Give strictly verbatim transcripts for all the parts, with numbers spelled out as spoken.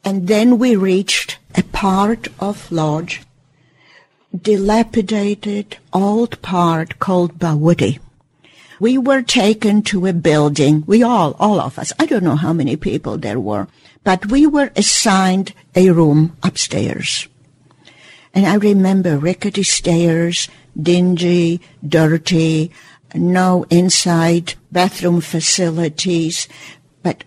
And then we reached a part of Lodz, dilapidated, old part called Bawuty. We were taken to a building, we all, all of us, I don't know how many people there were, but we were assigned a room upstairs. And I remember rickety stairs, dingy, dirty, no inside bathroom facilities. But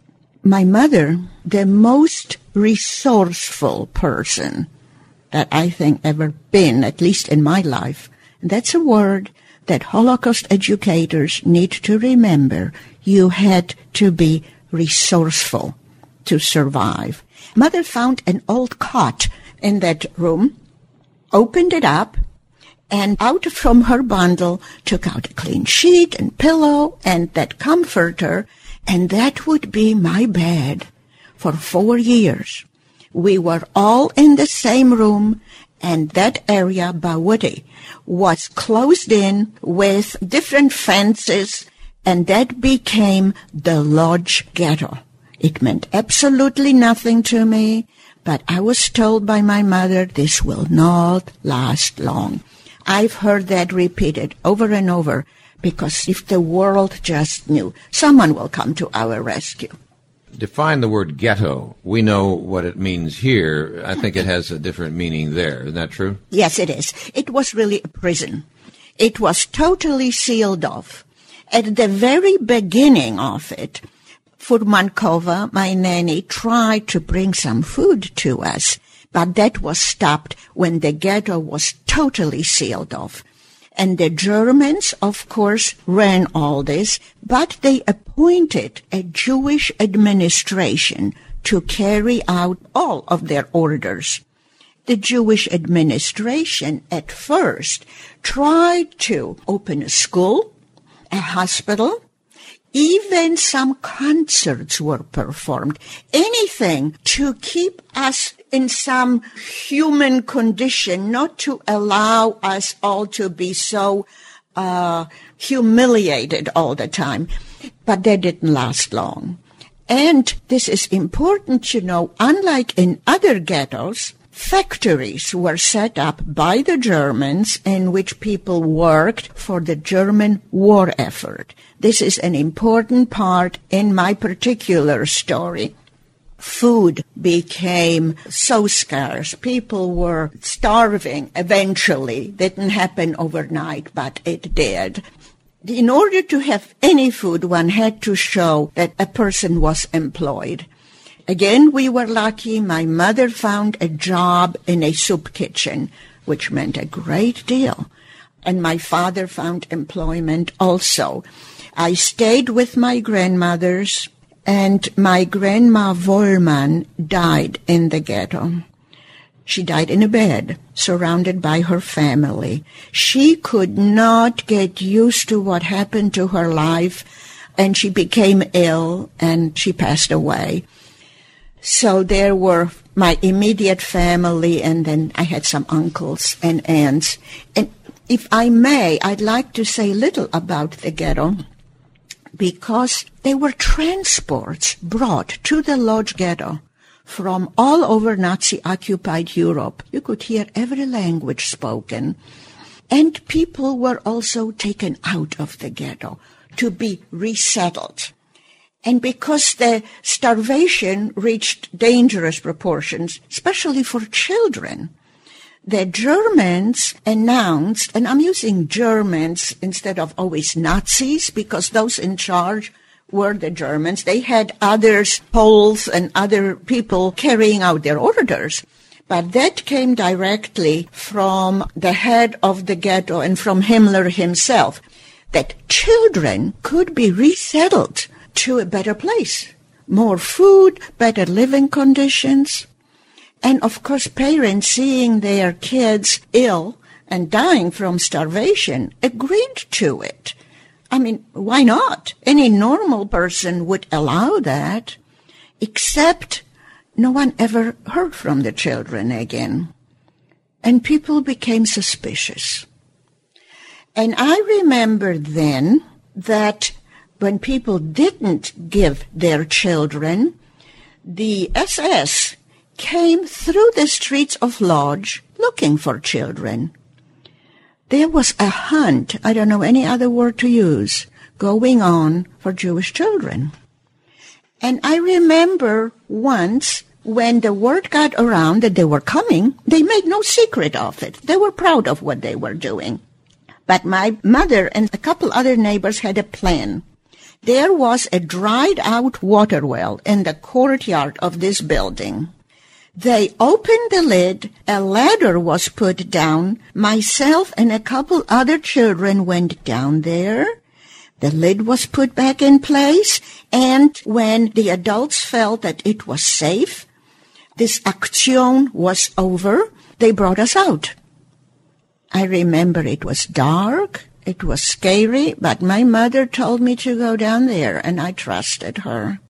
my mother, the most resourceful person that I think ever been, at least in my life, and that's a word that Holocaust educators need to remember. You had to be resourceful to survive. Mother found an old cot in that room, opened it up, and out from her bundle took out a clean sheet and pillow and that comforter, and that would be my bed for four years. We were all in the same room, and that area, Bawuty, was closed in with different fences, and that became the Lodz ghetto. It meant absolutely nothing to me, but I was told by my mother this will not last long. I've heard that repeated over and over, because if the world just knew, someone will come to our rescue. Define the word ghetto. We know what it means here. I think it has a different meaning there. Isn't that true? Yes, it is. It was really a prison. It was totally sealed off. At the very beginning of it, Furmankova, my nanny, tried to bring some food to us, but that was stopped when the ghetto was totally sealed off. And the Germans, of course, ran all this, but they appointed a Jewish administration to carry out all of their orders. The Jewish administration at first tried to open a school, a hospital, even some concerts were performed, anything to keep us in some human condition, not to allow us all to be so uh humiliated all the time. But that didn't last long. And this is important, you know, unlike in other ghettos, factories were set up by the Germans in which people worked for the German war effort. This is an important part in my particular story. Food became so scarce. People were starving eventually. Didn't happen overnight, but it did. In order to have any food, one had to show that a person was employed. Again, we were lucky. My mother found a job in a soup kitchen, which meant a great deal. And my father found employment also. I stayed with my grandmothers, and my grandma Wollmann died in the ghetto. She died in a bed, surrounded by her family. She could not get used to what happened to her life, and she became ill, and she passed away. So there were my immediate family, and then I had some uncles and aunts. And if I may, I'd like to say little about the ghetto, because there were transports brought to the Lodz ghetto from all over Nazi-occupied Europe. You could hear every language spoken. And people were also taken out of the ghetto to be resettled. And because the starvation reached dangerous proportions, especially for children, the Germans announced, and I'm using Germans instead of always Nazis, because those in charge were the Germans. They had others, Poles and other people carrying out their orders. But that came directly from the head of the ghetto and from Himmler himself, that children could be resettled to a better place, more food, better living conditions. And of course, parents seeing their kids ill and dying from starvation agreed to it. I mean, why not? Any normal person would allow that, except no one ever heard from the children again. And people became suspicious. And I remember then that when people didn't give their children, the S S came through the streets of Lodz looking for children. There was a hunt, I don't know any other word to use, going on for Jewish children. And I remember once when the word got around that they were coming, they made no secret of it. They were proud of what they were doing. But my mother and a couple other neighbors had a plan. There was a dried-out water well in the courtyard of this building. They opened the lid, a ladder was put down, myself and a couple other children went down there. The lid was put back in place, and when the adults felt that it was safe, this action was over, they brought us out. I remember it was dark, it was scary, but my mother told me to go down there, and I trusted her.